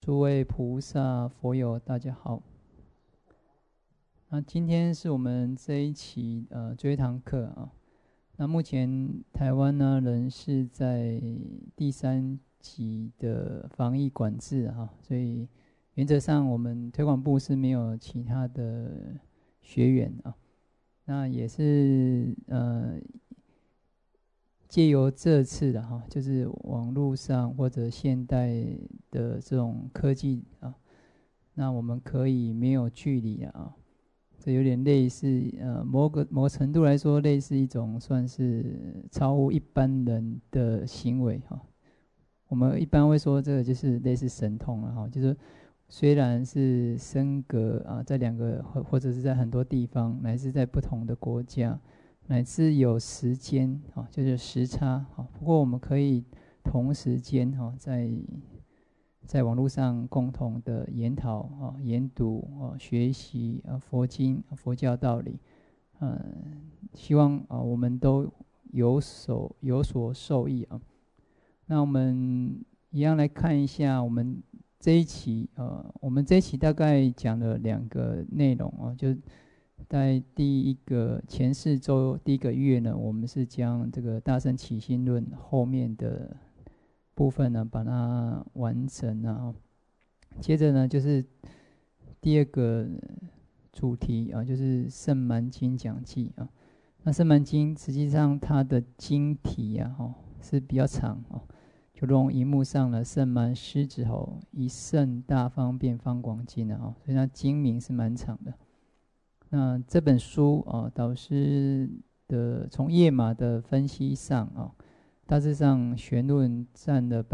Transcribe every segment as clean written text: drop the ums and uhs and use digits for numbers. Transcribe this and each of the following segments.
诸位菩萨、佛友，大家好。那今天是我们这一期最后一堂课啊。那目前台湾呢，仍是在第3级的防疫管制啊，所以原则上我们推广部是没有其他的学员啊。那也是借由这次的就是网络上或者现代的这种科技啊，那我们可以没有距离啊，这有点类似某个程度来说，类似一种算是超乎一般人的行为哈。我们一般会说这个就是类似神通了哈，就是虽然是身隔在2个或者是在很多地方，乃至在不同的国家。乃至有时间就是时差不过我们可以同时间在网络上共同的研讨研读学习佛经佛教道理，希望我们都有所受益啊。那我们一样来看一下我们这一期大概讲了2个内容就是在第一个前4周第1个月呢，我们是将这个大乘起信论后面的部分呢，把它完成了接着呢，就是第2个主题就是圣蛮经讲记啊。那圣蛮经实际上它的经题是比较长就如荧幕上了圣蛮狮子吼一圣大方便方广经所以它经名是蛮长的。那这本书导师的从页码的分析上大致上玄论占了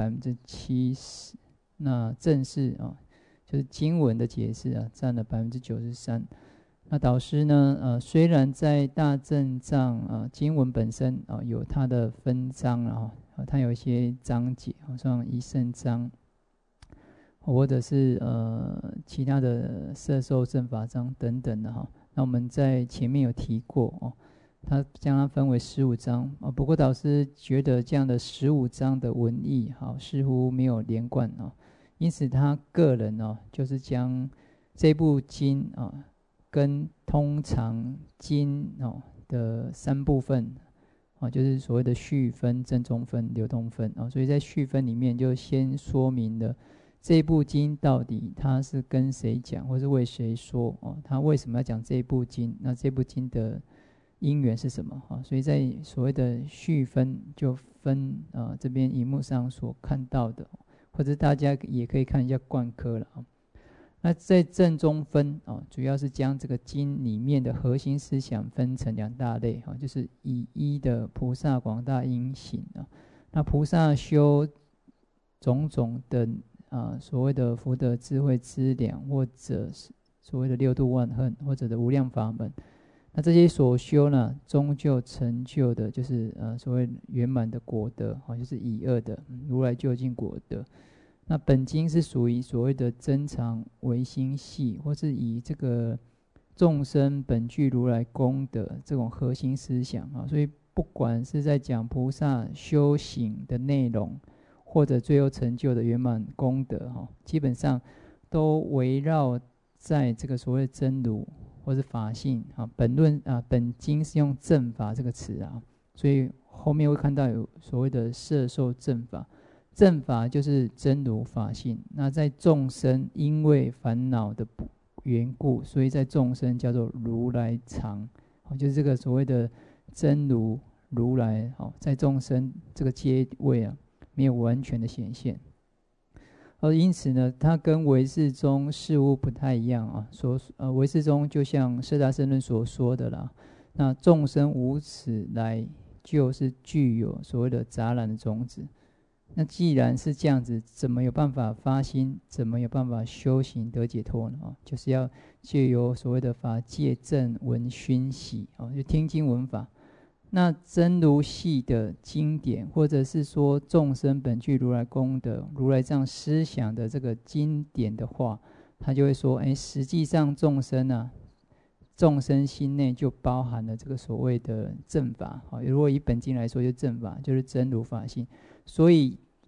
70%，那正式就是经文的解释占了93%。那导师呢虽然在大正藏经文本身有它的分章它有一些章节像一圣章，或者是其他的摄受正法章等等的那我们在前面有提过他将它分为15章不过导师觉得这样的15章的文义似乎没有连贯因此他个人就是将这部经跟通常经的3部分就是所谓的序分、正宗分、流通分所以在序分里面就先说明了这部经到底他是跟谁讲，或是为谁说他为什么要讲这部经？那这部经的因缘是什么所以在所谓的序分就分这边荧幕上所看到的，或者大家也可以看一下贯科了那在正宗分主要是将这个经里面的核心思想分成2大类就是以一的菩萨广大因行那菩萨修种种的所谓的福德智慧资粮，或者所谓的6度万恨，或者的无量法门，那这些所修呢，终究成就的就是所谓圆满的果德就是以2的如来究竟果德。那本经是属于所谓的增长唯心系，或是以这个众生本具如来功德这种核心思想所以不管是在讲菩萨修行的内容，或者最后成就的圆满功德基本上都围绕在这个所谓真如或是法性本经是用正法这个词所以后面会看到有所谓的摄受正法，正法就是真如法性。那在众生因为烦恼的缘故，所以在众生叫做如来藏就是这个所谓的真如如来在众生这个阶位没有完全的显现，因此呢，它跟唯识宗事物不太一样唯识宗就像摄大乘论所说的啦，那众生无始来就是具有所谓的杂染的种子。那既然是这样子，怎么有办法发心？怎么有办法修行得解脱呢？就是要借由所谓的法界正闻熏习就听经闻法。那真如系的经典，或者是说众生本具如来功德、如来藏思想的这个经典的话，他就会说：实际上众生心内就包含了这个所谓的正法如果以本经来说，就正法，就是真如法性。所以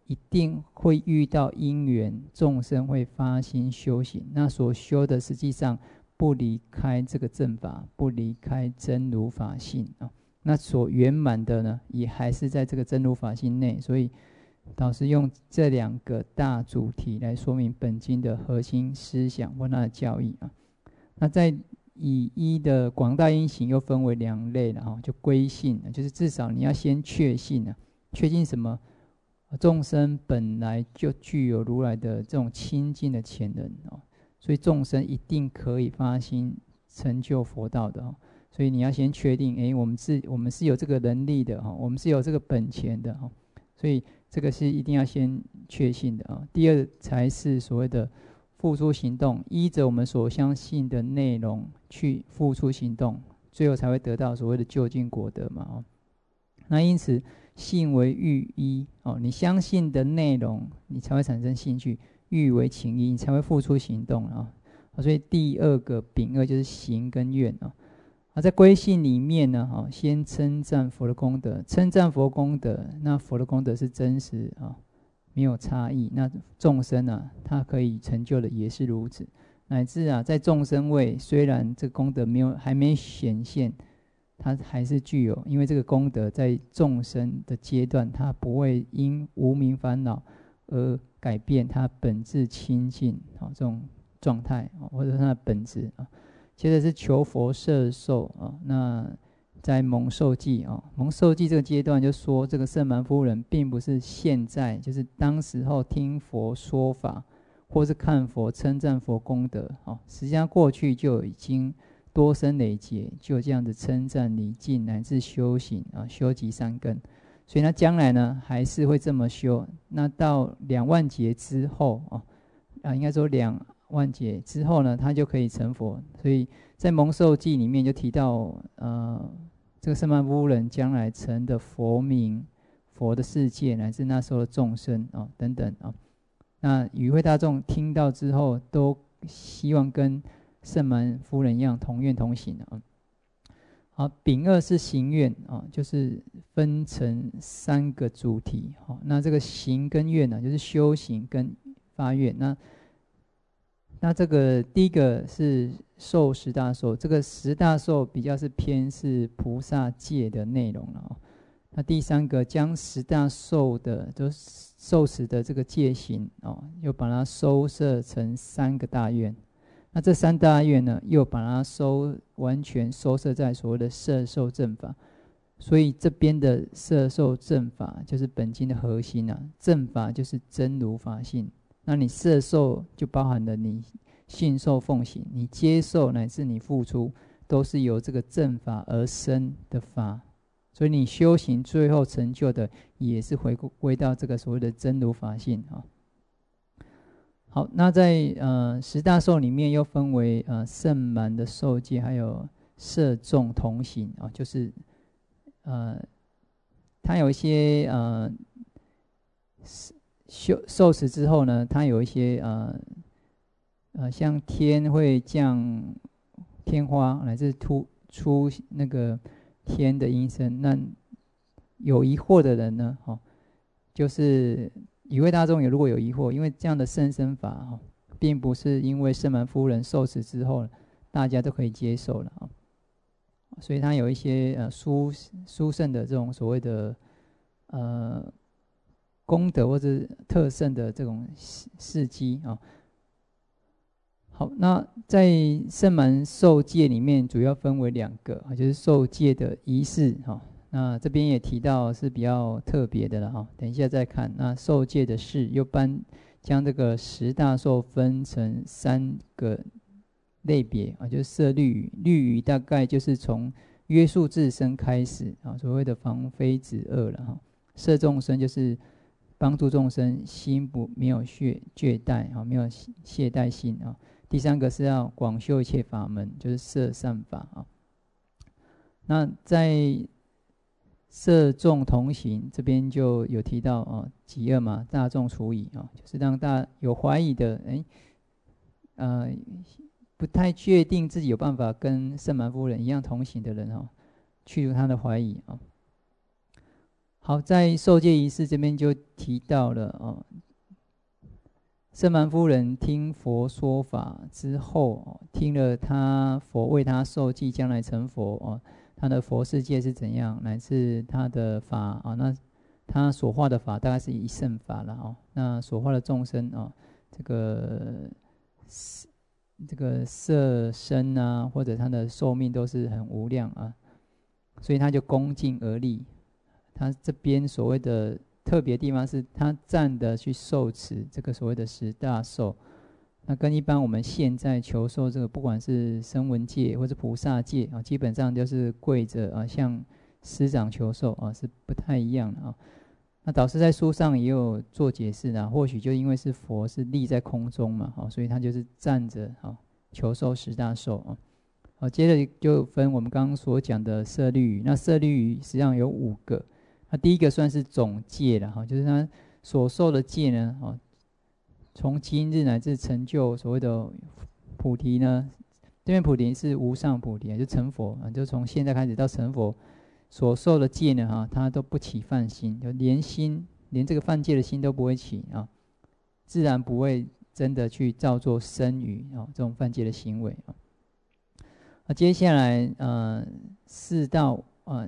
一定会遇到因缘，众生会发心修行，那所修的实际上不离开这个正法，不离开真如法性啊。那所圆满的呢，也还是在这个真如法性内。所以导师用这2个大主题来说明本经的核心思想或它的教义啊。那在以一的广大因行又分为2类了哈，就归信，就是至少你要先确信啊，确信什么？众生本来就具有如来的这种清净的潜能哦，所以众生一定可以发心成就佛道的哦。所以你要先确定，我们是有这个能力的哈，我们是有这个本钱的哈，所以这个是一定要先确信的啊。第二才是所谓的付诸行动，依着我们所相信的内容去付出行动，最后才会得到所谓的究竟果德嘛哦。那因此信为欲依哦，你相信的内容，你才会产生兴趣；欲为情依，你才会付出行动啊。所以第2个丙2就是行跟愿啊。在归信里面呢，先称赞佛的功德，称赞佛功德，那佛的功德是真实啊，没有差异。那众生啊，他可以成就的也是如此，乃至在众生位，虽然这个功德还没显现。它还是具有，因为这个功德在众生的阶段，它不会因无明烦恼而改变它本质清净这种状态或者它的本质啊。接着是求佛摄受那在蒙受记蒙受记这个阶段就说，这个圣蛮夫人并不是现在，就是当时候听佛说法，或是看佛称赞佛功德实际上过去就已经。多生累劫，就这样子称赞礼敬乃至修行修集3根，所以他将来呢还是会这么修。那到2万劫之后应该说2万劫之后呢，他就可以成佛。所以在蒙受记里面就提到，这个圣曼夫人将来成的佛名、佛的世界，乃至那时候的众生等等那与会大众听到之后，都希望跟圣蛮夫人一样同愿同行好，丙2是行愿就是分成3个主题那这个行跟愿呢，就是修行跟发愿。那这个第一个是受10大受，这个10大受比较是偏是菩萨戒的内容了那第3个将10大受的，就是受持的这个戒行又把它收摄成3个大愿。那这3大愿呢，又把它完全收摄在所谓的摄受正法，所以这边的摄受正法就是本经的核心正法就是真如法性，那你摄受就包含了你信受奉行，你接受乃至你付出，都是由这个正法而生的法，所以你修行最后成就的也是回归到这个所谓的真如法性好，那在10大受里面又分为圣蛮的受戒，还有摄众同行就是它有一些受持之后呢，它有一些像天会降天花，乃至出那个天的音声。那有疑惑的人呢，就是与会大众如果有疑惑，因为这样的甚深法并不是因为圣蛮夫人受持之后大家都可以接受了所以它有一些殊胜的这种所谓的功德或者特胜的这种事迹好，那在圣蛮受戒里面主要分为2个就是受戒的仪式那这边也提到是比较特别的了等一下再看。那受戒的事又将这个10大受分成3个类别就是摄律仪，律仪大概就是从约束自身开始所谓的防非止恶了摄众生就是帮助众生心没有懈怠没有懈怠心第3个是要广修一切法门，就是摄善法那在摄众同行这边就有提到己恶嘛，大众除疑就是让有怀疑的不太确定自己有办法跟圣蛮夫人一样同行的人去除他的怀疑好，在受戒仪式这边就提到了圣蛮夫人听佛说法之后，听了佛为他受记，将来成佛他的佛世界是怎样，乃至他的法那他所化的法大概是一乘法了那所化的众生这个色身或者他的寿命都是很无量所以他就恭敬而立。他这边所谓的特别地方是他站的去受持这个所谓的十大受，那跟一般我们现在求受这个不管是声闻戒或者菩萨戒基本上就是跪着向师长求受是不太一样的那导师在书上也有做解释或许就因为是佛是立在空中嘛所以他就是站着求受十大受接着就分我们刚刚所讲的舍利语，那舍利语实际上有5个。那第一个算是总戒了就是他所受的戒呢从今日乃至成就所谓的菩提呢，这边菩提是无上菩提就成佛就从现在开始到成佛所受的戒呢他都不起犯心，就连这个犯戒的心都不会起自然不会真的去造作身语这种犯戒的行为接下来4到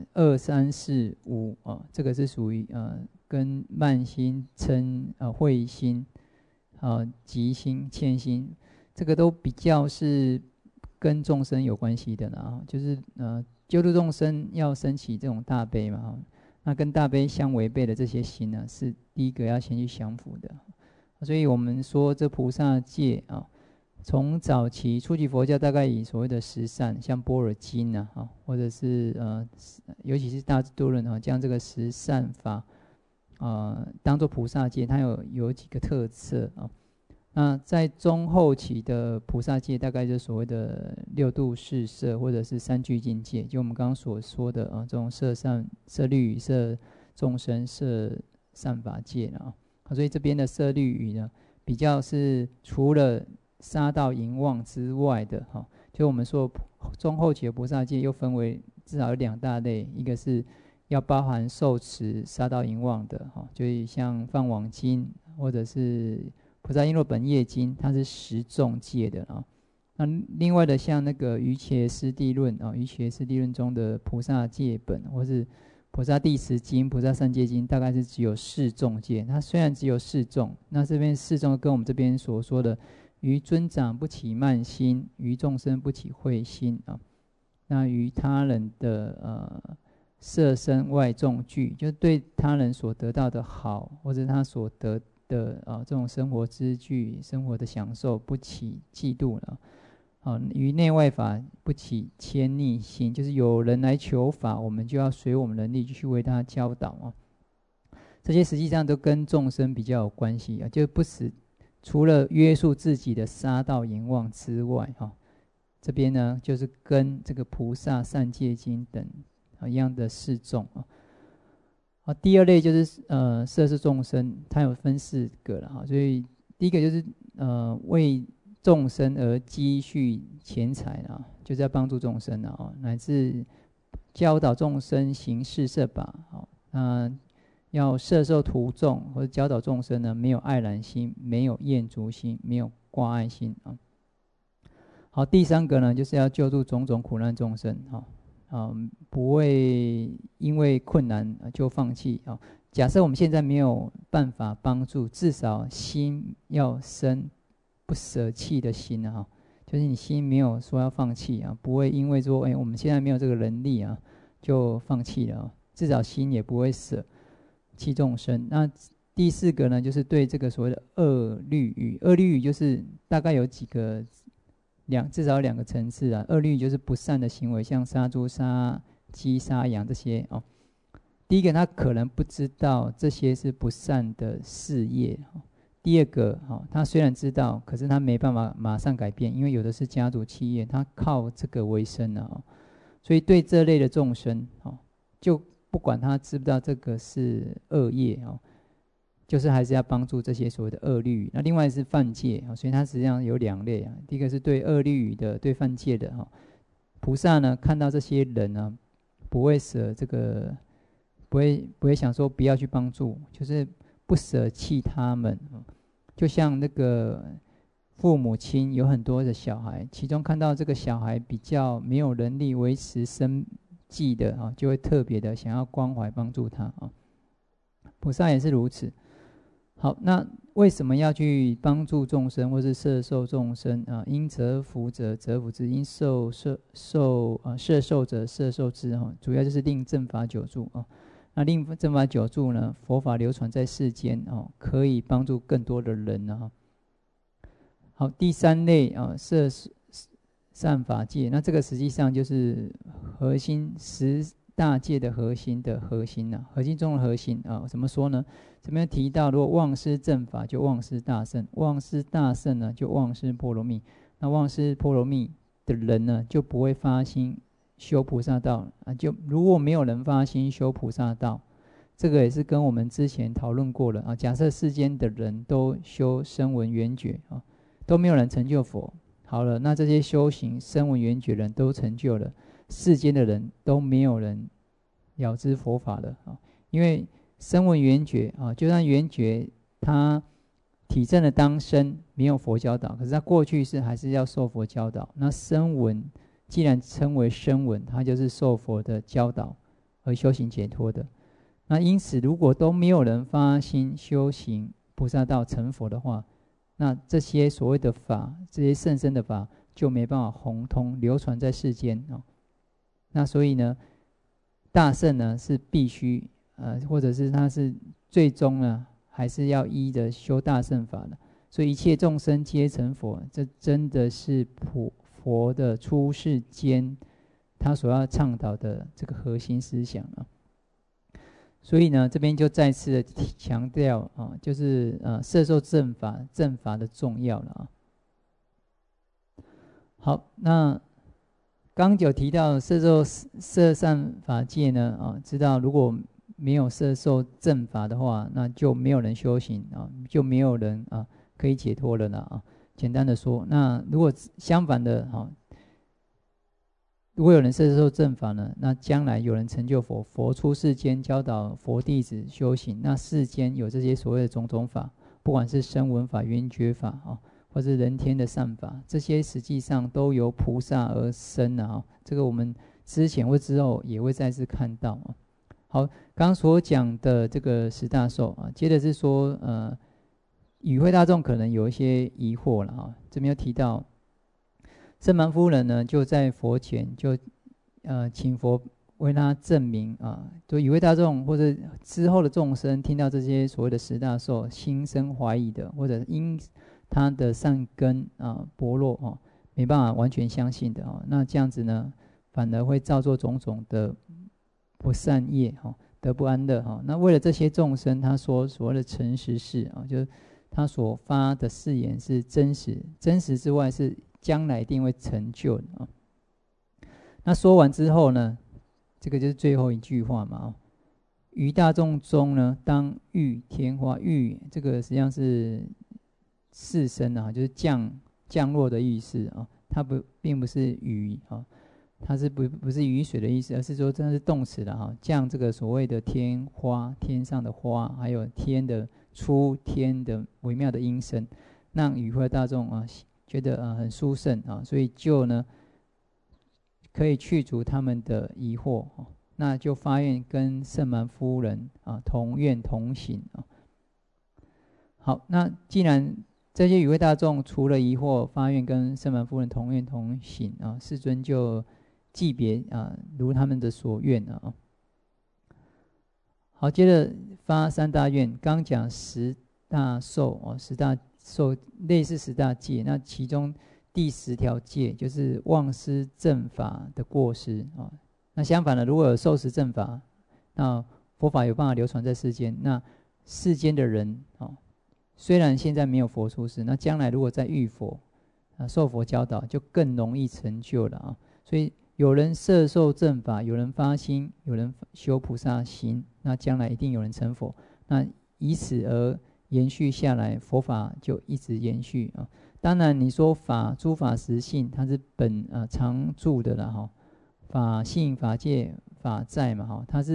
2、3、4、5这个是属于跟慢心、嗔、慧心、急心、怯心，这个都比较是跟众生有关系的啦就是救度众生要升起这种大悲嘛那跟大悲相违背的这些心呢，是第一个要先去降伏的。所以我们说这菩萨戒从早期初级佛教大概以所谓的十善，像般若经或者是尤其是大智度论将这个十善法当作菩萨戒，它有几个特色那在中后期的菩萨戒，大概就所谓的6度四摄或者是3聚境界，就我们刚刚所说的这种摄善、摄律语、摄众生、摄善法戒所以这边的摄律语呢，比较是除了杀盗淫妄之外的就我们说中后期的菩萨戒又分为至少有2大类，一个是要包含受持杀盗淫妄的就是像放网经或者是菩萨璎珞本业经，它是10重戒的那另外的像那个瑜伽师地论瑜伽师地论中的菩萨戒本，或是菩萨第10经、菩萨三戒经，大概是只有4重戒。它虽然只有4重，那这边4重跟我们这边所说的于尊长不起慢心，于众生不起慧心那于他人的摄身外众具，就对他人所得到的好，或者他所得的这种生活之具、生活的享受不起嫉妒了于内外法不起迁逆心，就是有人来求法，我们就要随我们能力去为他教导这些实际上都跟众生比较有关系就不是除了约束自己的杀盗淫妄之外这边呢就是跟这个菩萨善戒经等一样的4重第2类就是摄受众生，它有分4个了所以第一个就是为众生而积蓄钱财就是要帮助众生乃至教导众生行事摄法要摄受徒众或者教导众生呢，没有爱染心，没有厌足心，没有挂碍心好，第3个呢，就是要救助种种苦难众生不会因为困难就放弃假设我们现在没有办法帮助，至少心要生不舍弃的心就是你心没有说要放弃不会因为说我们现在没有这个能力就放弃了至少心也不会舍弃众生。那第4个呢，就是对这个所谓的恶律语，恶律语就是大概有几个至少2个层次恶律语就是不善的行为，像杀猪、杀鸡、杀羊这些第一个他可能不知道这些是不善的事业第2个他虽然知道，可是他没办法马上改变，因为有的是家族企业，他靠这个为生所以对这类的众生就不管他知不知道这个是恶业就是还是要帮助这些所谓的恶律。那另外是犯戒所以它实际上有2类第一个是对恶律的，对犯戒的菩萨呢看到这些人不会舍这个不会想说不要去帮助，就是不舍弃他们。就像那个父母亲有很多的小孩，其中看到这个小孩比较没有能力维持生计的就会特别的想要关怀帮助他菩萨也是如此。好，那为什么要去帮助众生，或是摄受众生因折福者折福之，因摄受者摄受之主要就是令正法久住那令正法久住呢，佛法流传在世间可以帮助更多的人好，第三类摄善法界，那这个实际上就是核心10大界的核心核心中的核心怎么说呢？这边提到，如果忘失正法，就忘失大乘；忘失大乘呢，就忘失波罗蜜。那忘失波罗蜜的人呢，就不会发心修菩萨道就如果没有人发心修菩萨道，这个也是跟我们之前讨论过了假设世间的人都修声闻缘觉都没有人成就佛，好了，那这些修行声闻缘觉人都成就了，世间的人都没有人了知佛法了因为声闻缘觉就算缘觉他体证的当生没有佛教导，可是他过去是还是要受佛教导。那声闻既然称为声闻，他就是受佛的教导而修行解脱的。那因此如果都没有人发心修行菩萨道成佛的话，那这些所谓的法，这些甚深的法就没办法宏通流传在世间那所以呢，大乘呢是必须或者是它是最终呢还是要依的修大乘法的。所以一切众生皆成佛，这真的是佛的出世间他所要倡导的这个核心思想所以呢，这边就再次的强调就是摄受正法的重要了好，那刚有提到摄受摄善法界呢知道如果没有摄受正法的话，那就没有人修行就没有人可以解脱了啦简单的说，那如果相反的如果有人摄受正法呢，那将来有人成就佛，佛出世间教导佛弟子修行，那世间有这些所谓的种种法，不管是声闻法、缘觉法或是人天的善法，这些实际上都由菩萨而生这个我们之前或之后也会再次看到好，刚所讲的这个10大寿接着是说与会大众可能有一些疑惑了这边有提到圣蛮夫人呢，就在佛前就请佛为他证明就与会大众或者之后的众生听到这些所谓的10大寿，心生怀疑的，或者因他的善根薄弱没办法完全相信的那这样子呢，反而会造作种种的不善业得不安乐那为了这些众生，他说所谓的诚实事就是他所发的誓言是真实，真实之外是将来一定会成就的那说完之后呢，这个就是最后一句话嘛于大众中呢，当遇天花，遇这个实际上是四声就是降落的意思它并不是雨它是不是雨水的意思，而是说这是动词的降这个所谓的天花，天上的花，还有天的出天的微妙的音声，让与会大众觉得很殊胜所以就呢可以去除他们的疑惑那就发愿跟圣蛮夫人同愿同行好，那既然这些与会大众除了疑惑，发愿跟圣蛮夫人同愿同行世尊就记别如他们的所愿好，接着发3大愿，刚讲10大寿10大寿类似10大戒，那其中第10条戒就是忘失正法的过失那相反的，如果有受持正法，那佛法有办法流传在世间，那世间的人虽然现在没有佛出世，那将来如果在遇佛受佛教导，就更容易成就了所以有人摄受正法，有人发心，有人修菩萨行，那将来一定有人成佛，那以此而延续下来，佛法就一直延续当然你说诸法实性，它是常住的啦法性法界法在嘛它是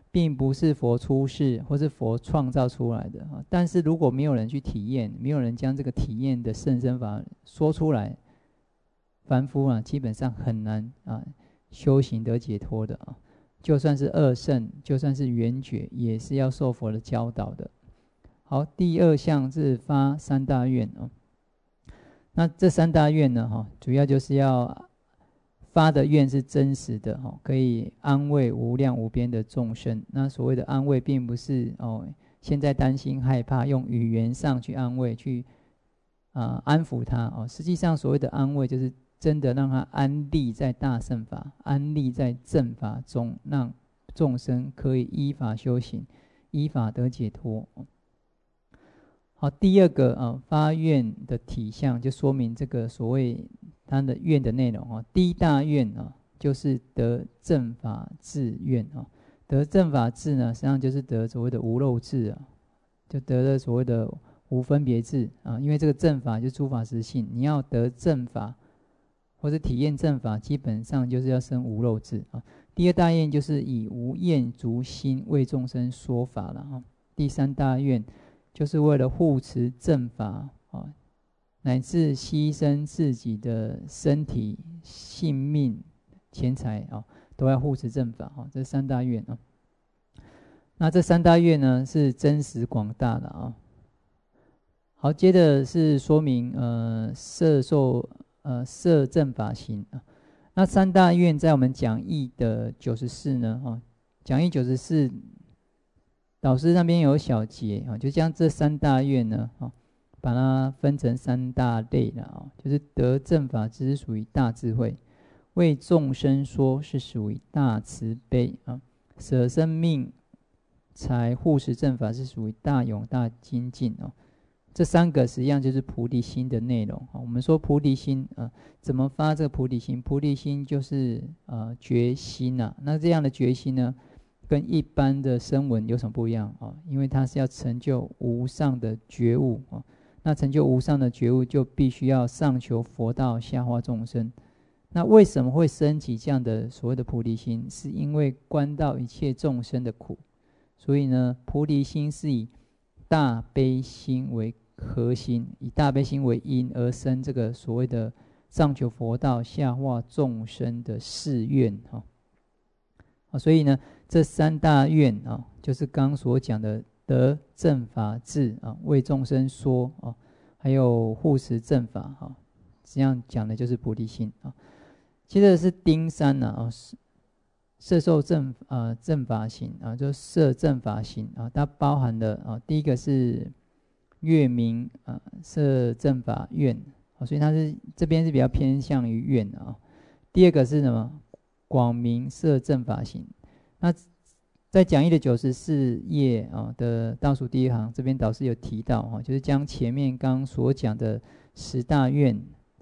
并不是佛出世或是佛创造出来的啊。但是如果没有人去体验，没有人将这个体验的甚深法说出来，凡夫啊基本上很难啊修行得解脱的啊。就算是二圣，就算是圆觉，也是要受佛的教导的。好，第二项是发三大愿啊。那这三大愿呢，哈，主要就是要发的愿是真实的，哈，可以安慰无量无边的众生。那所谓的安慰，并不是现在担心害怕，用语言上去安慰，去安抚他哦。实际上，所谓的安慰，就是真的让他安立在大乘法，安立在正法中，让众生可以依法修行，依法得解脱。好，第二个发愿的体相，就说明这个所谓他的愿的内容。第一大愿就是得正法智愿。得正法智呢，实际上就是得所谓的无漏智就得了所谓的无分别智因为这个正法就是诸法实性，你要得正法或者体验正法，基本上就是要生无漏智第二大愿就是以无厌足心为众生说法了第三大愿就是为了护持正法乃至牺牲自己的身体、性命、钱财都要护持正法这三大愿那这三大愿呢，是真实广大的好，接着是说明摄正法行那三大愿在我们讲义的94呢讲义94。导师那边有小节就将这三大愿呢把它分成三大类了就是得正法智是属于大智慧，为众生说是属于大慈悲舍生命财护持正法是属于大勇大精进这三个实际上就是菩提心的内容我们说菩提心怎么发这个菩提心？菩提心就是决心那这样的决心呢，跟一般的声闻有什么不一样因为它是要成就无上的觉悟那成就无上的觉悟，就必须要上求佛道，下化众生。那为什么会升起这样的所谓的菩提心？是因为观到一切众生的苦，所以呢，菩提心是以大悲心为核心，以大悲心为因而生这个所谓的上求佛道，下化众生的誓愿所以呢，这三大愿就是刚所讲的得正法智为众生说还有护持正法这样讲的就是菩提心接着是丁三摄受正法行就摄正法行它包含的第一个是月明摄正法愿所以它是这边是比较偏向于愿第二个是什么？广明摄正法行。那在讲义的94页的倒数第一行，这边导师有提到就是将前面刚所讲的10大愿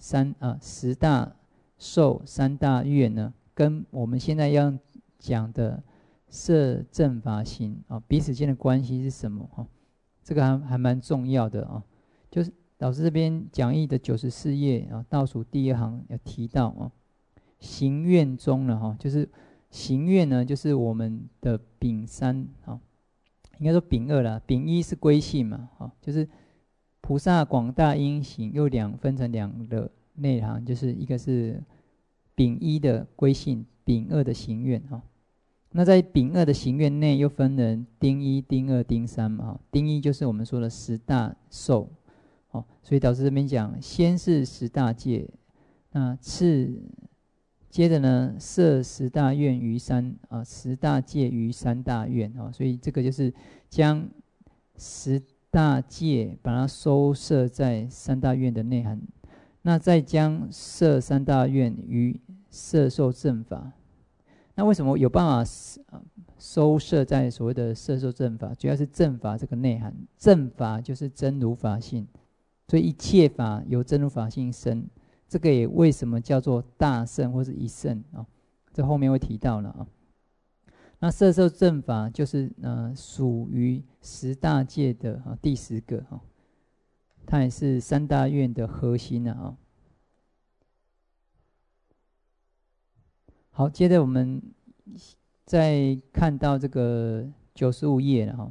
10大受3大愿呢，跟我们现在要讲的摄正法行彼此间的关系是什么这个还蛮重要的就是导师这边讲义的94页倒数第一行有提到行愿中呢就是行愿呢，就是我们的丙三应该说丙二啦，丙一是归信嘛就是菩萨广大因行又分成两个内行，就是一个是丙一的归信，丙二的行愿那在丙二的行愿内又分成丁一、丁二、丁三嘛丁一就是我们说的10大受所以导师这边讲，先是10大戒，那接着呢，摄10大愿于10大戒于3大愿所以这个就是将10大戒把它收摄在3大愿的内涵，那再将摄3大愿于摄受正法。那为什么有办法收摄在所谓的摄受正法？主要是正法这个内涵，正法就是真如法性，所以一切法由真如法性生。这个也为什么叫做大乘或是一乘这后面会提到了那摄受正法就是属于10大戒的第10个它也是3大愿的核心好，接着我们再看到这个95页了哈，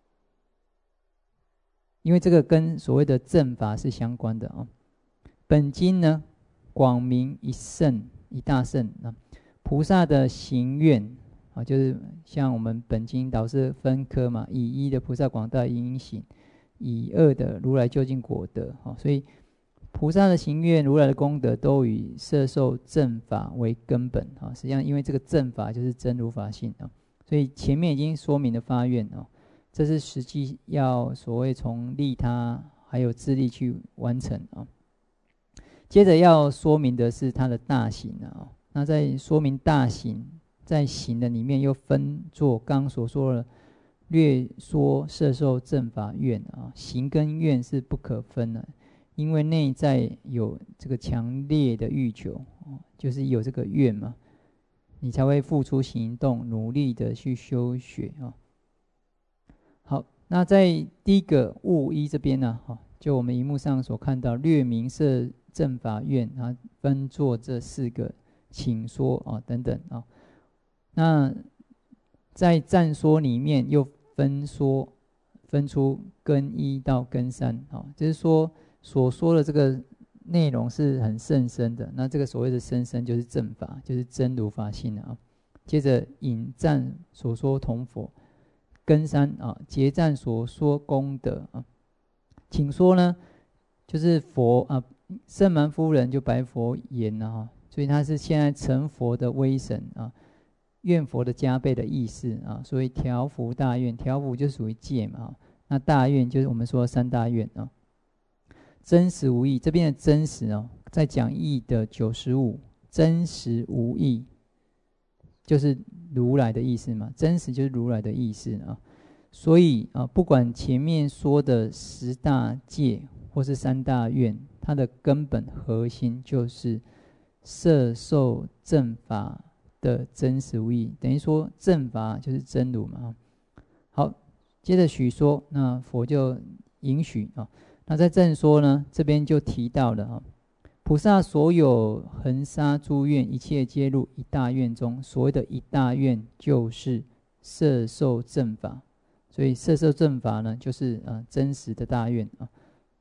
因为这个跟所谓的正法是相关的啊。本经呢，广明一圣一大圣啊，菩萨的行愿啊，就是像我们本经导师分科嘛，以一的菩萨广大因缘行，以二的如来究竟果德啊，所以菩萨的行愿、如来的功德都以摄受正法为根本啊。实际上，因为这个正法就是真如法性啊，所以前面已经说明了发愿啊，这是实际要所谓从利他还有自力去完成啊。接着要说明的是它的大行啊。那在说明大行，在行的里面又分作刚所说的略说摄受正法愿啊，行跟愿是不可分的。因为内在有这个强烈的欲求，就是有这个愿嘛，你才会付出行动，努力的去修学啊。好，那在第一个物一这边呢，就我们荧幕上所看到略明摄正法愿啊，分作这4个请说啊等等啊。那在赞说里面又分出根1到根3啊，就是说。所说的这个内容是很甚深的，那这个所谓的甚深就是正法，就是真如法性啊。接着引赞所说同佛，根3啊，结赞所说功德啊。请说呢，就是佛啊，圣蛮夫人就白佛言啊，所以他是现在成佛的威神啊，愿佛的加倍的意思啊，所以调伏大愿，调伏就属于戒嘛，那大愿就是我们说3大愿啊。真实无异，这边的真实哦，在讲义的95，真实无异，就是如来的意思嘛。真实就是如来的意思啊。所以啊，不管前面说的10大戒或是3大愿，它的根本核心就是摄受正法的真实无异，等于说正法就是真如嘛。好，接着许说，那佛就允许啊。那在正说呢，这边就提到了啊，菩萨所有恒沙诸愿，一切皆入一大愿中。所谓的一大愿，就是摄受正法。所以摄受正法呢，就是真实的大愿啊。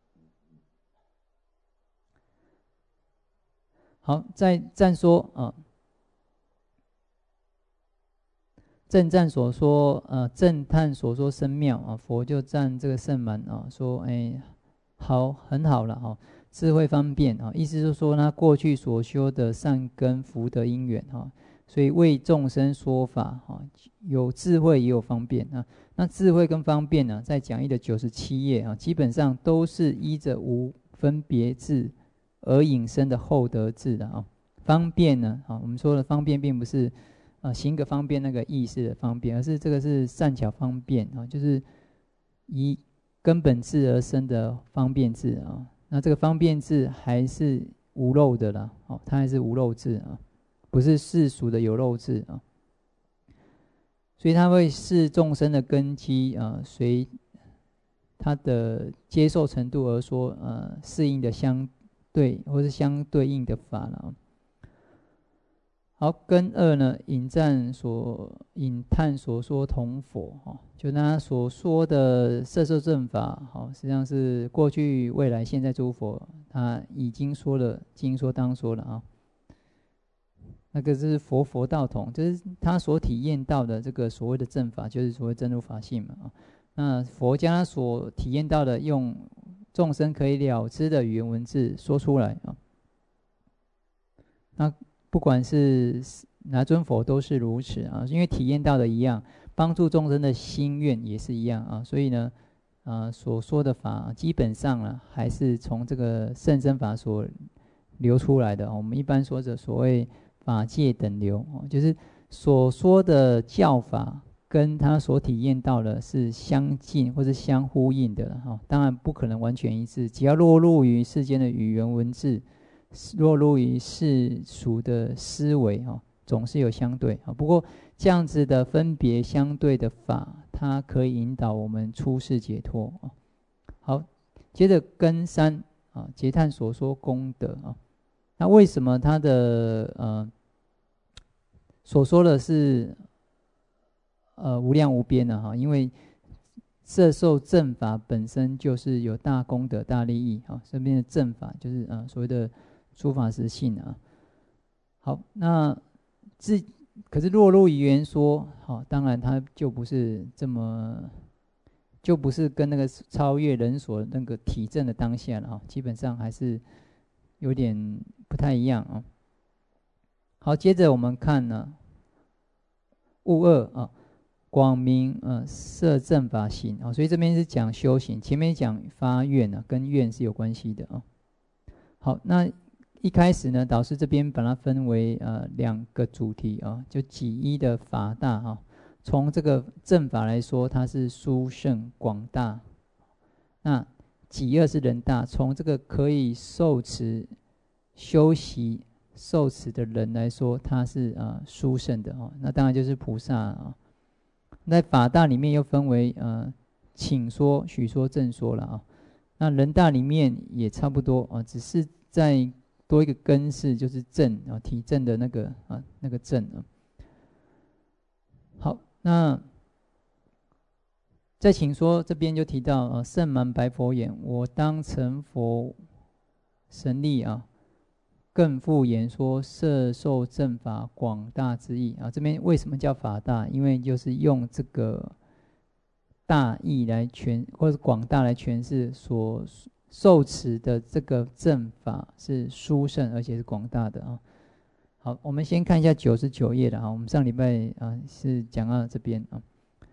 好，在赞说啊，正赞所说正叹所说深妙啊，佛就赞这个圣蛮啊，说好，很好了哈，智慧方便啊，意思就是说他过去所修的善根福德因缘哈，所以为众生说法哈，有智慧也有方便啊。那智慧跟方便呢，在讲义的97页啊，基本上都是依着无分别智而引申的厚德智的啊。方便呢啊，我们说的方便并不是行个方便那个意思的方便，而是这个是善巧方便啊，就是以根本智而生的方便智啊。那这个方便智还是无漏的啦，它还是无漏智啊，不是世俗的有漏智啊。所以它会视众生的根基啊，随他的接受程度而说适应的相对或是相对应的法了。好，根2呢，引叹所说同佛就他所说的摄受正法实际上是过去未来现在诸佛他已经说了，经说当说了啊。那个是佛道同，就是他所体验到的这个所谓的正法，就是所谓真如法性嘛那佛将他所体验到的，用众生可以了知的语言文字说出来啊。那不管是哪尊佛都是如此啊，因为体验到的一样，帮助众生的心愿也是一样啊，所以呢，所说的法基本上呢，还是从这个甚深法所流出来的。我们一般说着所谓法界等流，就是所说的教法跟他所体验到的是相近或是相呼应的了当然不可能完全一致，只要落入于世间的语言文字，落入于世俗的思维总是有相对不过这样子的分别相对的法，它可以引导我们出世解脱好，接着根3结叹所说功德那为什么他的所说的是无量无边了哈，因为摄受正法本身就是有大功德、大利益啊。这边的正法就是所谓的诸法实性啊。好，那可是落入于言说，好，当然它就不是这么，就不是跟那个超越人所那个体证的当下了啊，基本上还是有点不太一样啊。好，接着我们看呢，物二啊。广明摄正法行啊，所以这边是讲修行，前面讲发愿啊，跟愿是有关系的啊。好，那一开始呢，导师这边把它分为2个主题啊，就己一的法大啊。从这个正法来说，它是殊胜广大；那己二是人大，从这个可以受持修习受持的人来说，它是殊胜的啊。那当然就是菩萨啊。在法大里面又分为请说、许说、正说了啊。那人大里面也差不多啊，只是再多一个根式，就是正啊，体正的那个正啊。好，那在请说这边就提到圣满白佛言：我当成佛神力啊，更复言说摄受正法广大之意啊。这边为什么叫法大？因为就是用这个大义来诠，或者广大来诠释所受持的这个正法是殊胜而且是广大的啊。好，我们先看一下99页的啊。我们上礼拜是讲到这边啊。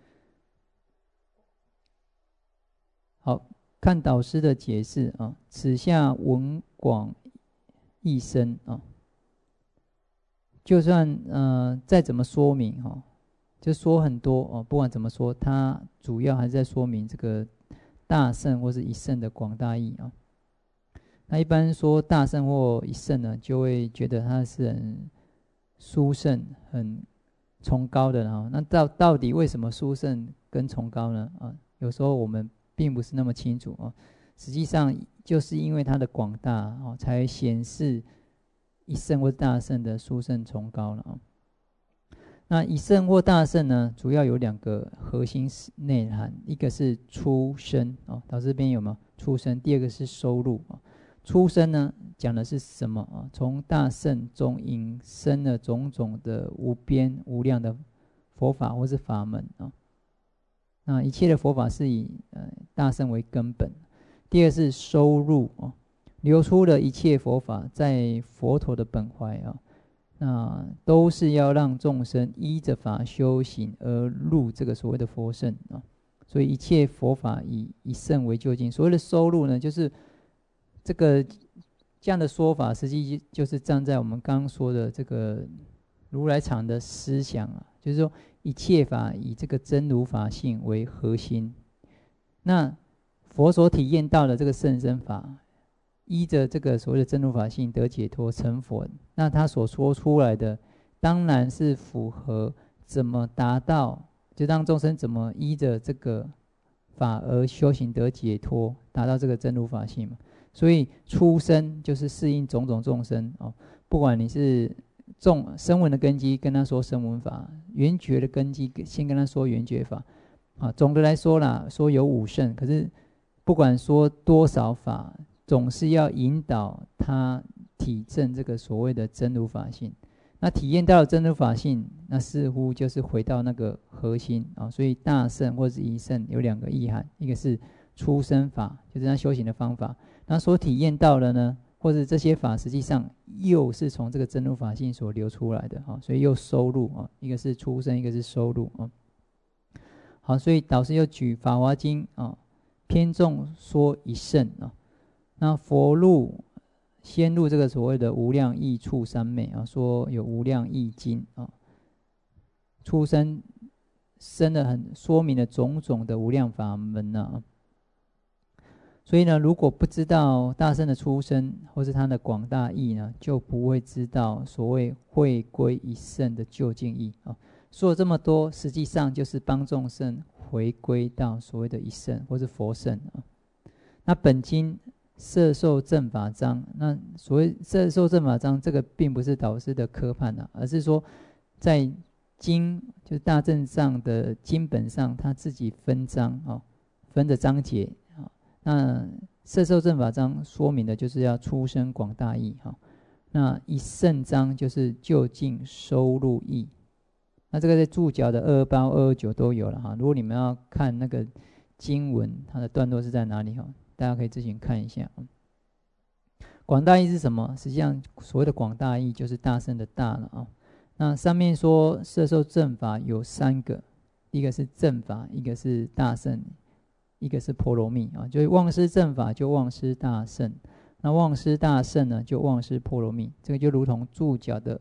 好，看导师的解释啊，此下文广一生啊，就算再怎么说明哈，就说很多哦，不管怎么说，它主要还是在说明这个大圣或是一圣的广大义啊。那一般说大圣或一圣呢，就会觉得它是很殊胜、很崇高的啊。那到底为什么殊胜跟崇高呢？有时候我们并不是那么清楚啊。实际上就是因为它的广大啊，才显示一圣或大圣的殊胜崇高了啊。那一圣或大圣呢，主要有2个核心内涵，一个是出生啊，导师这边有没有出生？第二个是收入啊。出生呢，讲的是什么啊？从大圣中引生了种种的无边无量的佛法或是法门啊。那一切的佛法是以大圣为根本。第二是收入啊，流出了一切佛法在佛陀的本怀啊。那都是要让众生依着法修行而入这个所谓的佛圣啊。所以一切佛法以一圣为究竟。所谓的收入呢，就是这样的说法，实际就是站在我们刚刚说的这个如来藏的思想啊，就是说一切法以这个真如法性为核心。那佛所体验到的这个甚深法，依着这个所谓的真如法性得解脱成佛，那他所说出来的当然是符合怎么达到，就让众生怎么依着这个法而修行得解脱，达到这个真如法性嘛。所以出生就是适应种种众生哦，不管你是声闻的根基，跟他说声闻法；缘觉的根基，先跟他说缘觉法。总的来说啦，说有5圣，可是不管说多少法，总是要引导他体证这个所谓的真如法性。那体验到了真如法性，那似乎就是回到那个核心啊。所以大圣或是一圣有2个意涵，一个是出生法，就是他修行的方法。那所体验到的呢，或者这些法实际上又是从这个真如法性所流出来的啊，所以又收入啊，一个是出生，一个是收入啊。好，所以导师又举《法华经》啊，偏重说一圣啊。那佛入先入这个所谓的无量义处三昧啊，说有无量义经啊，出生生的很说明了种种的无量法门啊。所以呢，如果不知道大圣的出生或是他的广大义呢，就不会知道所谓会归一圣的究竟义啊。说了这么多，实际上就是帮众生回归到所谓的一圣或是佛圣啊。那本经摄受正法章，那所谓摄受正法章，这个并不是导师的科判啊，而是说在经就是大正上的经本上，它自己分章啊，分的章节啊。那摄受正法章说明的就是要出生广大义哈。那一圣章就是就近收入义。那这个在注脚的228、229都有了哈。如果你们要看那个经文，它的段落是在哪里哈，大家可以自行看一下。广大义是什么？实际上所谓的广大义就是大圣的大了啊。那上面说摄受正法有3个，一个是正法，一个是大圣，一个是波罗蜜啊。就是忘失正法就忘失大圣，那忘失大圣呢就忘失波罗蜜。这个就如同注脚的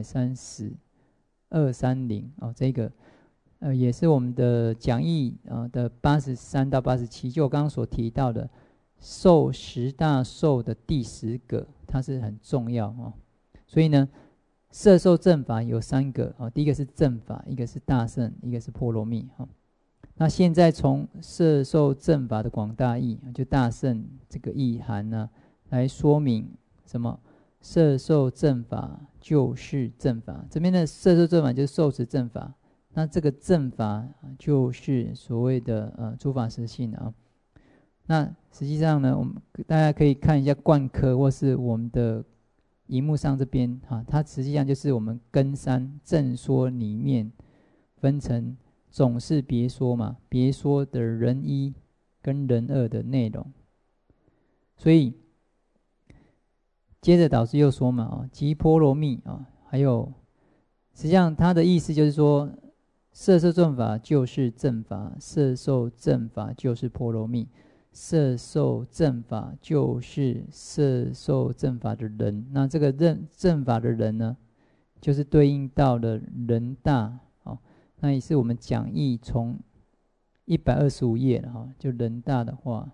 230、230啊，这个也是我们的讲义的83到87，就我刚刚所提到的受10大受的第10个，它是很重要哦。所以呢，摄受正法有3个哦，第一个是正法，一个是大圣，一个是波罗蜜哈。那现在从摄受正法的广大义，就大圣这个意涵呢，来说明什么？摄受正法就是正法。这边的摄受正法就是受持正法，那这个正法就是所谓的诸法实性啊。那实际上呢，我们大家可以看一下贯科，或是我们的荧幕上这边它实际上就是我们根3正说里面分成总是别说嘛，别说的人1跟人2的内容。所以接着导师又说嘛即波罗蜜还有实际上他的意思就是说，摄受正法就是正法，摄受正法就是波罗蜜。摄受正法就是摄受正法的人，那这个正法的人呢，就是对应到了人大那也是我们讲义从125页了就人大的话，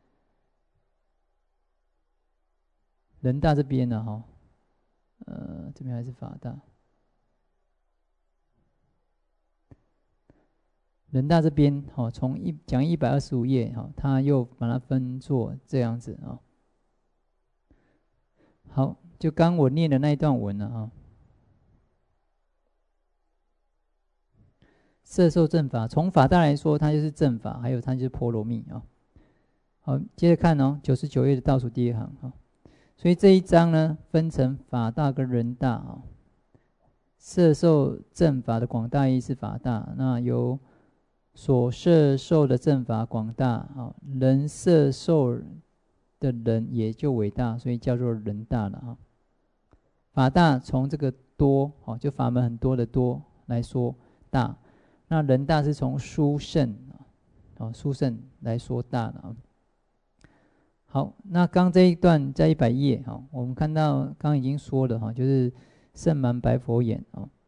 人大这边呢这边还是法大。人大这边从讲义125页他又把它分作这样子好，就刚我念的那一段文了摄受正法，从法大来说，它就是正法，还有它就是波罗蜜好，接着看99页的倒数第1行所以这一章呢，分成法大跟人大摄受正法的广大义是法大，那由所摄受的正法广大人摄受的人也就伟大，所以叫做人大了法大从这个多就法门很多的多来说大，那人大是从殊胜殊胜来说大了好，那刚这一段在100页我们看到刚刚已经说了就是胜满白佛眼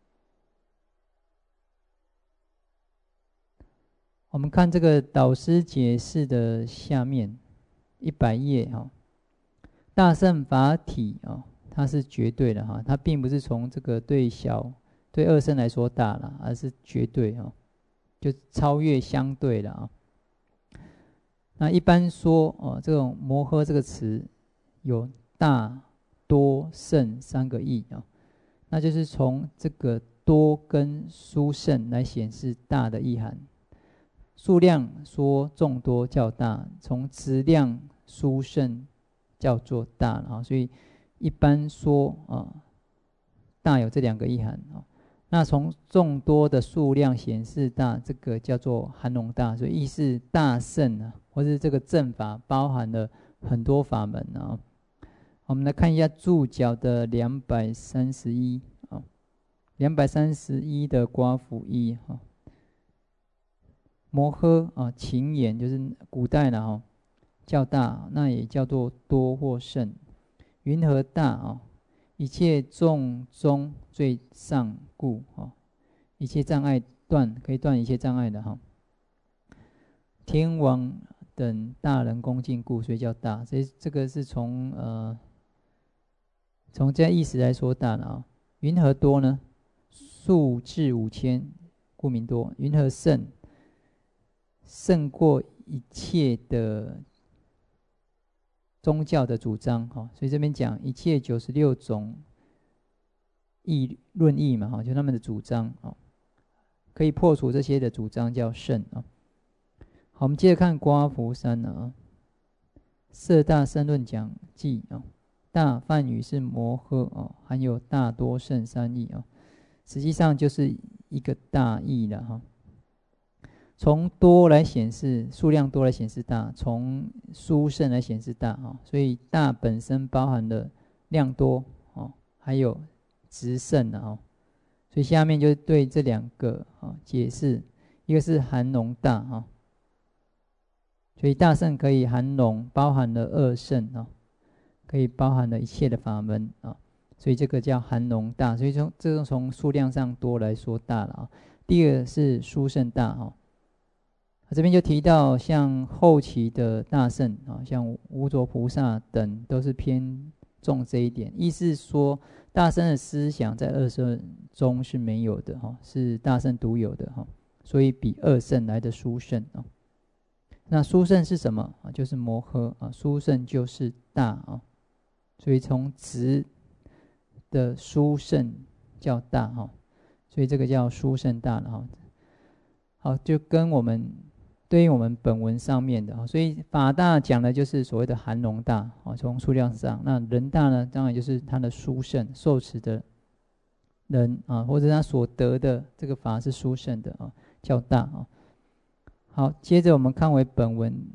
我们看这个导师解释的下面100页大乘法体它是绝对的它并不是从这个对二乘来说大了，而是绝对就超越相对了那一般说这种摩诃这个词有大、多、胜3个义那就是从这个多跟殊胜来显示大的意涵。数量说众多叫大，从质量殊胜叫做大了所以一般说大有这2个意涵那从众多的数量显示大，这个叫做含容大，所以意是大圣或是这个正法包含了很多法门我们来看一下注脚的231 231的刮辅义摩诃情眼就是古代了较大，那也叫做多或胜。云何大一切众中最上故一切障碍断，可以断一切障碍的天王等大人恭敬故，所以叫大。所以这个是从这意思来说大的云何多呢？数至5000，故名多。云何胜？胜过一切的宗教的主张所以这边讲一切96种论义嘛就他们的主张可以破除这些的主张叫圣啊。好，我们接着看刮拂三啊，色大申论讲记啊，大梵语是摩诃啊，含有大多胜三义啊，实际上就是一个大义了哈。从多来显示数量多来显示大，从殊胜来显示大啊，所以大本身包含了量多哦，还有质胜啊，所以下面就对这两个啊解释，一个是含容大啊。所以大圣可以含容，包含了二圣啊，可以包含了一切的法门啊，所以这个叫含容大。所以从数量上多来说大了啊。第二个是殊胜大啊，这边就提到像后期的大圣啊，像无着菩萨等都是偏重这一点，意思是说大圣的思想在二圣中是没有的哈，是大圣独有的哈，所以比二圣来的殊胜啊。那殊胜是什么啊？就是摩诃啊，殊胜就是大啊，所以从质的殊胜叫大哈，所以这个叫殊胜大了哈。好，就跟我们对应我们本文上面的，所以法大讲的就是所谓的含容大啊，从数量上。那人大呢，当然就是他的殊胜，受持的人啊，或者他所得的这个法是殊胜的啊，叫大啊。好，接着我们看为本文，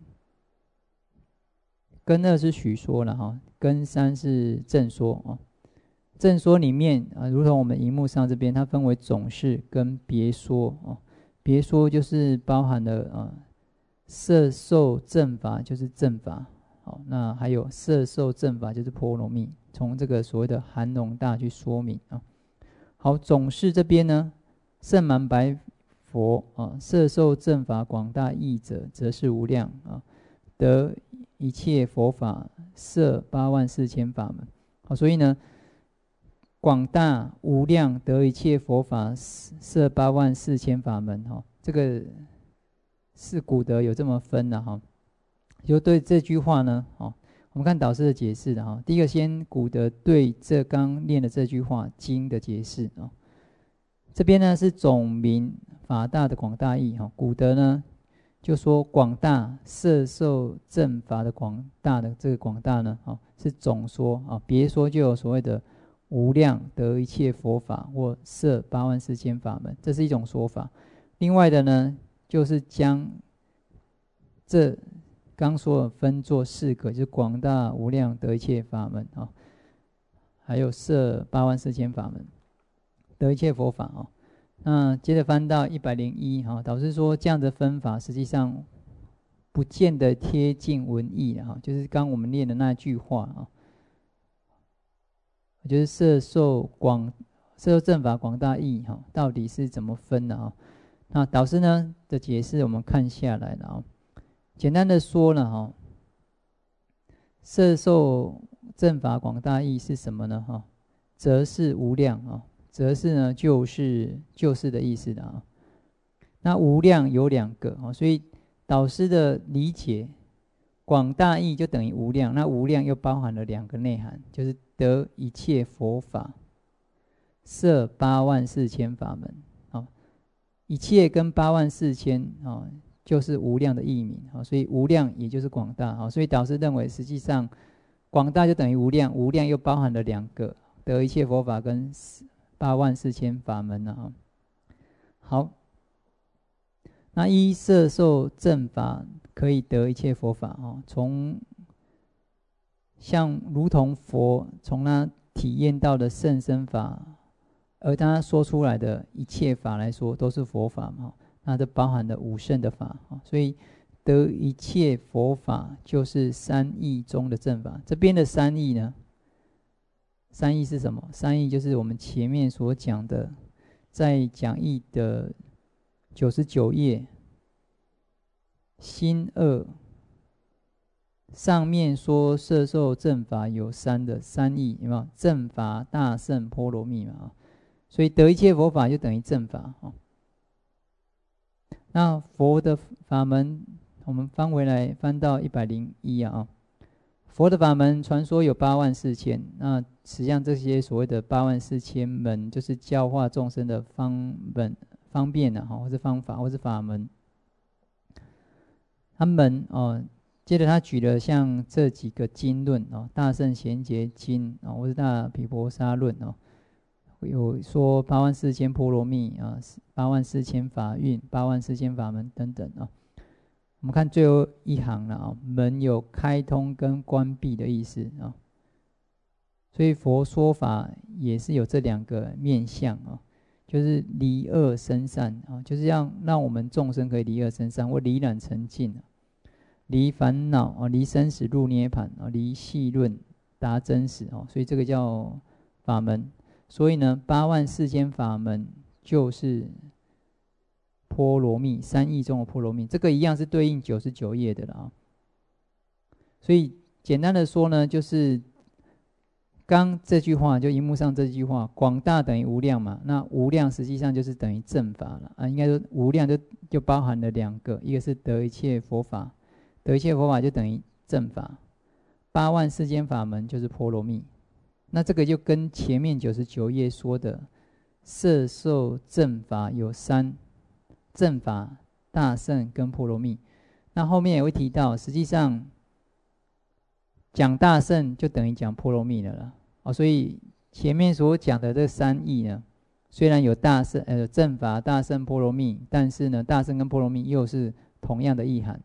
根二是许说了哈，根三是正说啊。正说里面啊，如同我们荧幕上这边，它分为总释跟别说啊。别说就是包含了色受正法就是正法，好，那还有色受正法就是波罗蜜，从这个所谓的含容大去说明啊。好，总释这边呢，圣满白佛啊，色受正法广大义者，则是无量啊，得一切佛法，摄84000法门。好，所以呢，广大无量得一切佛法，摄84000法门哈，这个是古德有这么分的哈。就对这句话呢，我们看导师的解释的哈。第一个，先古德对这刚念的这句话经的解释啊。这边呢是总名法大的广大义哈。古德呢就说广大摄受正法的广大的这个广大呢，是总说啊，别说就有所谓的无量得一切佛法或摄84000法门，这是一种说法。另外的呢，就是将这刚说的分作4个，就是广大无量得一切法门啊，还有摄84000法门，得一切佛法啊。那接着翻到101哈，导师说这样的分法实际上不见得贴近文义哈，就是刚我们念的那句话啊，就是摄受正法广大义哈，到底是怎么分的啊？那导师呢的解释我们看下来了啊，简单的说了哈，摄受正法广大义是什么呢？哈，则是无量啊。则是呢，就是的意思的啊。那无量有2个啊，所以导师的理解，广大义就等于无量，那无量又包含了2个内涵，就是得一切佛法，摄84000法门啊。一切跟84000啊，就是无量的义名啊，所以无量也就是广大啊。所以导师认为，实际上广大就等于无量，无量又包含了2个，得一切佛法跟84000法门啊。好，那依摄受正法可以得一切佛法啊。从像如同佛从他体验到的甚深法，而他说出来的一切法来说，都是佛法嘛。那这包含了5圣的法啊，所以得一切佛法就是3义中的正法。这边的3义呢，3义是什么？3义就是我们前面所讲的，在讲义的99页心2上面说摄受正法有3的3义，有没有？正法、大圣、波罗蜜嘛。所以得一切佛法就等于正法啊。那佛的法门，我们翻回来翻到101啊。佛的法门传说有84000，那实际上这些所谓的84000门，就是教化众生的方便的或是方法或是法门。他门接着他举了像这几个经论大圣贤劫经或是大毗婆沙论有说84000波罗蜜84000法运84000法门等等我们看最后一行了门有开通跟关闭的意思所以佛说法也是有这两个面向就是离恶生善就是要让我们众生可以离恶生善或离染成净离烦恼离生死入涅槃离细论达真实所以这个叫法门。所以呢84000法门就是波罗蜜3义中的波罗蜜，这个一样是对应99页的了所以简单的说呢，就是刚这句话就荧幕上这句话，广大等于无量嘛，那无量实际上就是等于正法了应该说无量就包含了两个，一个是得一切佛法，得一切佛法就等于正法，84000法门就是波罗蜜。那这个就跟前面99页说的摄受正法有3，正法、大乘跟波罗蜜。那后面也会提到，实际上讲大乘就等于讲波罗蜜了啦所以前面所讲的这3义呢，虽然有正法、大乘、波罗蜜，但是呢，大乘跟波罗蜜又是同样的意涵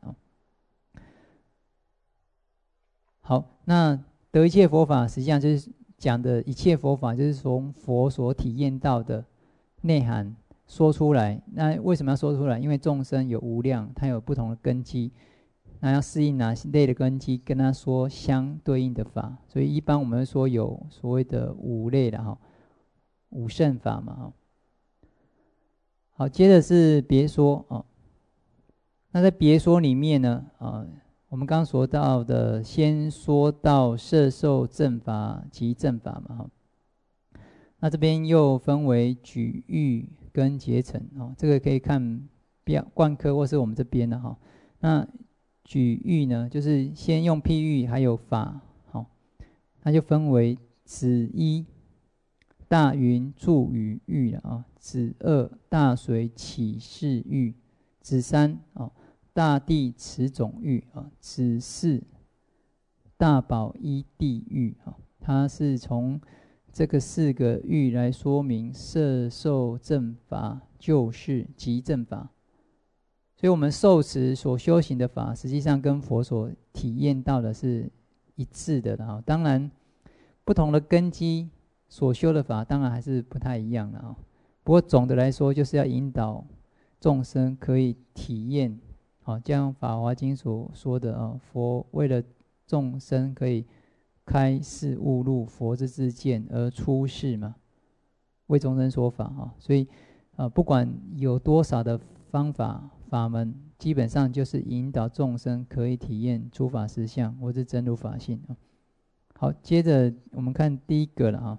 好，那得一切佛法实际上就是讲的一切佛法，就是从佛所体验到的内涵说出来。那为什么要说出来？因为众生有无量，他有不同的根基，那要适应哪类的根基，跟他说相对应的法。所以一般我们会说有所谓的5类的5乘法嘛好，接着是别说那在别说里面呢我们刚刚说到的，先说到摄受正法及正法嘛那这边又分为举喻跟结成这个可以看观科或是我们这边的那举喻呢，就是先用譬喻还有法那就分为子1大云住语喻了子2大水起示喻，子3大地持种喻子4大宝依地喻它是从这个4个喻来说明摄受正法就是即正法。所以我们受持所修行的法，实际上跟佛所体验到的是一致的当然不同的根基所修的法当然还是不太一样的不过总的来说就是要引导众生可以体验就像《法华经》所说的佛为了众生可以开示悟入佛之知见而出世嘛，为众生说法所以不管有多少的方法法门，基本上就是引导众生可以体验诸法实相或是真如法性好，接着我们看第一个了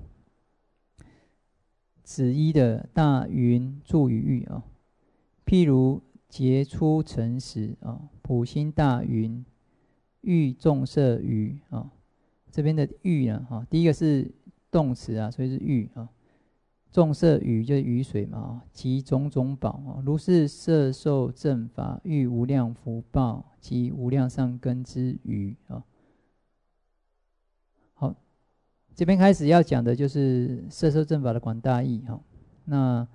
子1的大云住语喻譬如杰出诚实普心大云喻众摄鱼这边的喻呢第一个是动词所以是喻众摄鱼就是雨水嘛及种种宝如是摄受正法喻无量福报及无量善根之余好，这边开始要讲的就是摄受正法的广大义那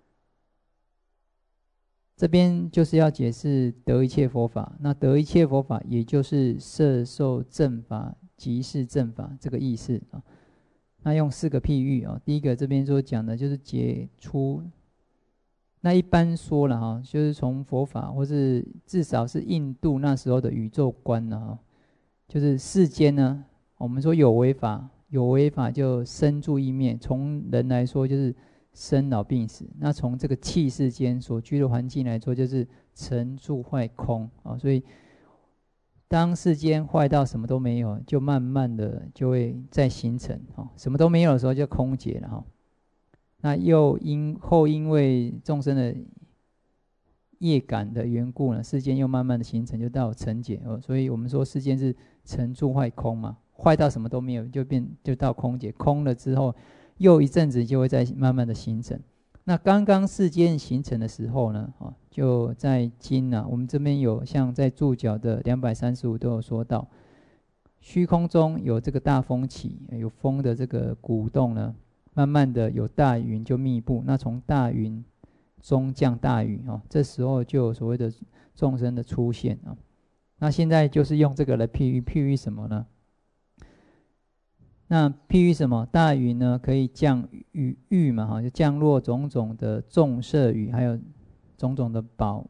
这边就是要解释得一切佛法，那得一切佛法也就是摄受正法即是正法这个意思那用4个譬喻第一个这边所讲的就是解出，那一般说了就是从佛法或是至少是印度那时候的宇宙观就是世间呢，我们说有为法，有为法就生住异灭，从人来说就是生老病死，那从这个气世间所居的环境来说，就是成住坏空所以当世间坏到什么都没有，就慢慢的就会再形成什么都没有的时候就空劫了那又因为众生的业感的缘故呢，世间又慢慢的形成，就到成劫所以我们说世间是成住坏空嘛，坏到什么都没有就到空劫，空了之后又一阵子就会再慢慢的形成。 那刚刚世间形成的时候呢，就在经啊，我们这边有像在注脚的235都有说到，虚空中有这个大风起，有风的这个鼓动呢，慢慢的有大云就密布，那从大云中降大雨这时候就有所谓的众生的出现啊。那现在就是用这个来譬喻，譬喻什么呢？那譬喻什么？大雨呢，可以降雨嘛，就降落种种的众摄雨，还有种种的宝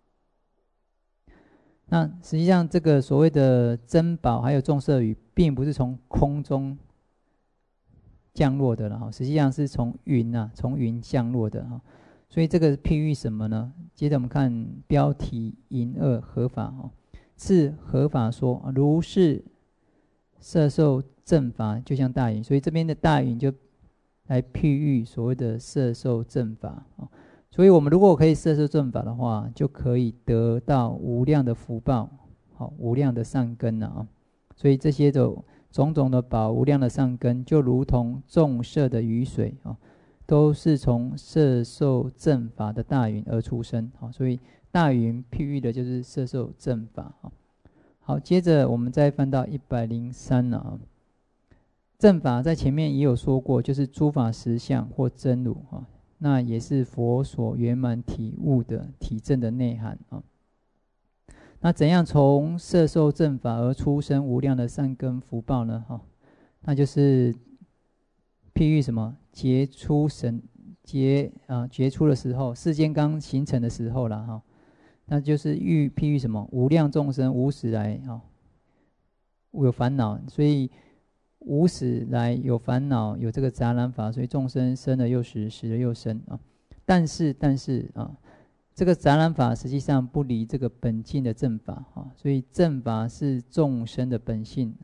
那实际上，这个所谓的珍宝还有众摄雨，并不是从空中降落的了实际上是从云从云降落的所以这个譬喻什么呢？接着我们看标题淫恶合法是合法说，如是摄受正法，就像大云，所以这边的大云就来譬喻所谓的摄受正法所以我们如果可以摄受正法的话，就可以得到无量的福报无量的善根所以这些的种种的宝，无量的善根，就如同众摄的雨水都是从摄受正法的大云而出生所以大云譬喻的就是摄受正法好，接着我们再翻到103了正法在前面也有说过，就是诸法实相或真如那也是佛所圆满体悟的体证的内涵那怎样从摄受正法而出生无量的善根福报呢那就是譬喻什么？结出的时候，世间刚形成的时候了那就是譬喻什么？无量众生无始来有烦恼，所以无始来有烦恼，有这个杂染法，所以众生生了又死，死了又生但是这个杂染法实际上不离这个本净的正法所以正法是众生的本性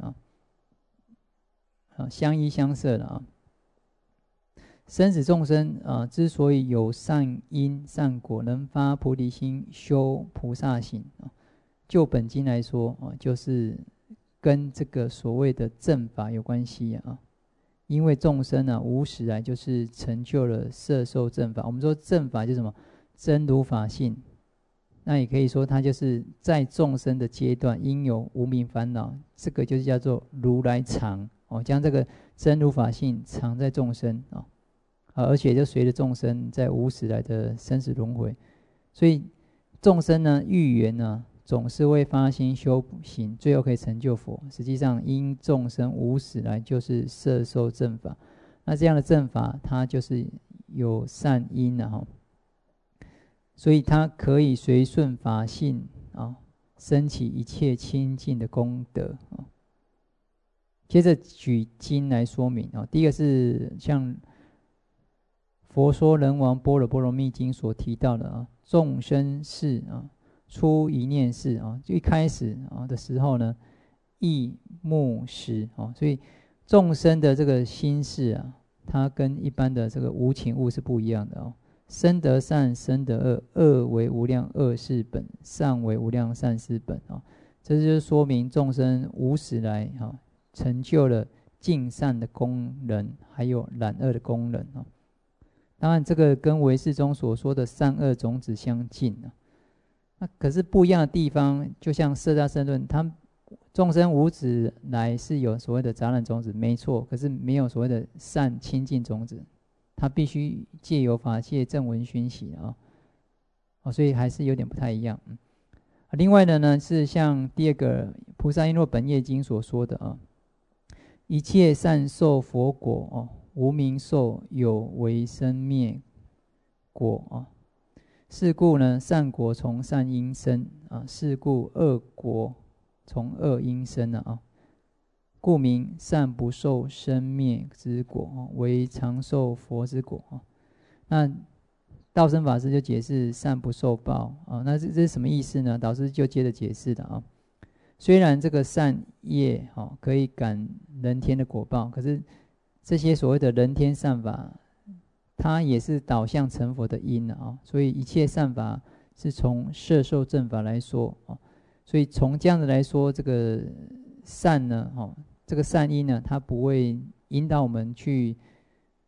相依相摄的生死众生之所以有善因善果，能发菩提心，修菩萨行就本经来说就是跟这个所谓的正法有关系因为众生无始来就是成就了摄受正法。我们说正法就是什么？真如法性。那也可以说它就是在众生的阶段应有无明烦恼，这个就是叫做如来藏将这个真如法性藏在众生而且就随着众生在无始来的生死轮回，所以众生呢欲缘呢总是会发心修行，最后可以成就佛。实际上因众生无始来就是摄受正法，那这样的正法它就是有善因所以它可以随顺法性升起一切清净的功德接着举经来说明第一个是像佛说人王般若波罗蜜经所提到的众生是出一念事就一开始的时候呢，忆目识所以众生的这个心事它跟一般的这个无情物是不一样的生得善，生得恶，恶为无量恶事本，善为无量善事本这就是说明众生无始来成就了尽善的功能，还有染恶的功能当然这个跟唯识中所说的善恶种子相近那可是不一样的地方，就像色大圣论，他众生无始来是有所谓的杂染种子，没错，可是没有所谓的善清净种子，他必须借由法界正闻熏习所以还是有点不太一样另外的呢，是像第二个菩萨璎珞本业经所说的一切善受佛果无明受有为生灭果是故呢，善果从善因生是故恶果从恶因生故名善不受生灭之果为长寿佛之果那道生法师就解释善不受报那这是什么意思呢？导师就接着解释的虽然这个善业可以感人天的果报，可是这些所谓的人天善法，它也是导向成佛的因所以一切善法是从摄受正法来说所以从这样子来说，这个善呢这个善因呢，它不会引导我们去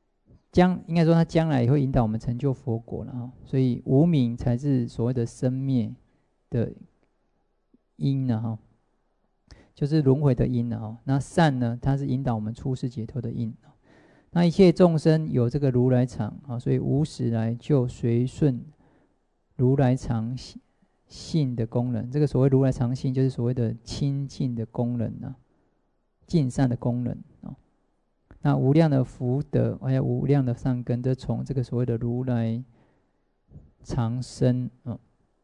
应该说它将来也会引导我们成就佛果了啊。所以无明才是所谓的生灭的因呢哈，就是轮回的因呢哈。那善呢，它是引导我们出世解脱的因。那一切众生有这个如来常啊，所以无始来就随顺如来常性的功能。这个所谓如来常性，就是所谓的清净的功能啊，净善的功能啊。那无量的福德，还有无量的善根，都从这个所谓的如来常生啊。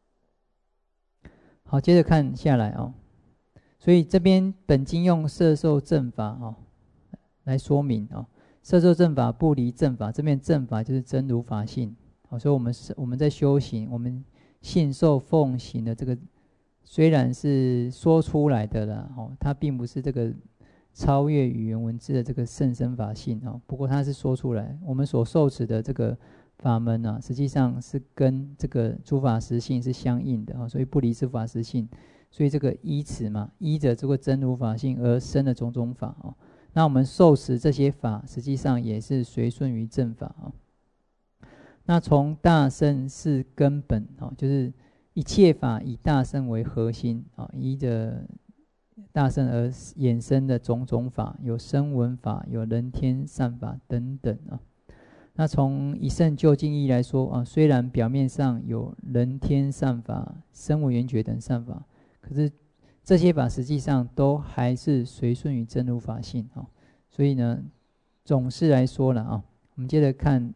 好，接着看下来啊，所以这边本经用摄受正法啊来说明啊。摄受正法不离正法，这边正法就是真如法性。好，所以我们在修行，我们信受奉行的这个，虽然是说出来的啦，它并不是这个超越语言文字的这个甚深法性啊。不过它是说出来，我们所受持的这个法门啊，实际上是跟这个诸法实性是相应的啊，所以不离诸法实性。所以这个依此嘛，依着这个真如法性而生的种种法啊。那我们受持这些法，实际上也是随顺于正法啊。那从大乘是根本啊，就是一切法以大乘为核心啊，依着大乘而衍生的种种法，有声闻法，有人天善法等等啊。那从一乘究竟义来说啊，虽然表面上有人天善法、声闻缘觉等善法，可是这些法实际上都还是随顺于真如法性啊。所以呢，总是来说了啊，我们接着看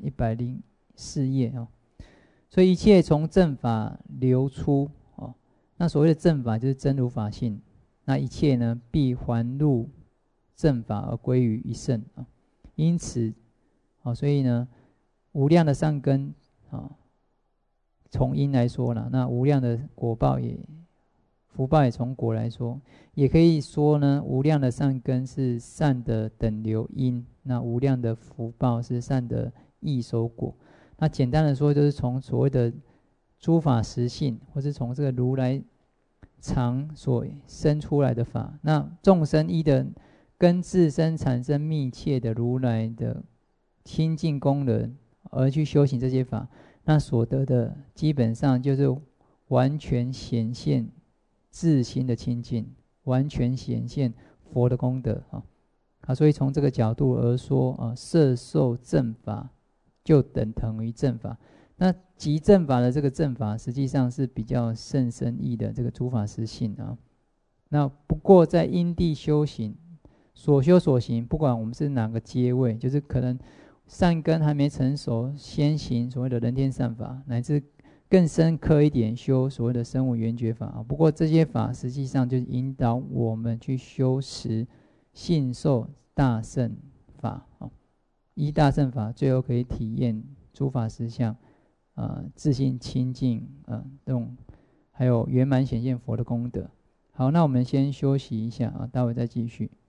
104页啊。所以一切从正法流出啊，那所谓的正法就是真如法性，那一切呢必还入正法而归于一乘啊。因此啊，所以呢，无量的善根啊，从因来说了，那无量的果报福报也从果来说，也可以说呢，无量的善根是善的等流因，那无量的福报是善的异熟果。那简单的说，就是从所谓的诸法实性，或是从这个如来常所生出来的法，那众生依的跟自身产生密切的如来的清净功能而去修行这些法，那所得的基本上就是完全显现自心的清净，完全显现佛的功德啊。所以从这个角度而说啊，摄受正法就等同于正法。那即正法的这个正法，实际上是比较甚深义的这个诸法实性啊。那不过在因地修行，所修所行，不管我们是哪个阶位，就是可能善根还没成熟，先行所谓的人天善法，乃至更深刻一点修所谓的声闻缘觉法啊。不过这些法实际上就是引导我们去修持信受大乘法啊，依大乘法最后可以体验诸法实相自性清净这种，还有圆满显现佛的功德。好，那我们先休息一下啊，待会再继续。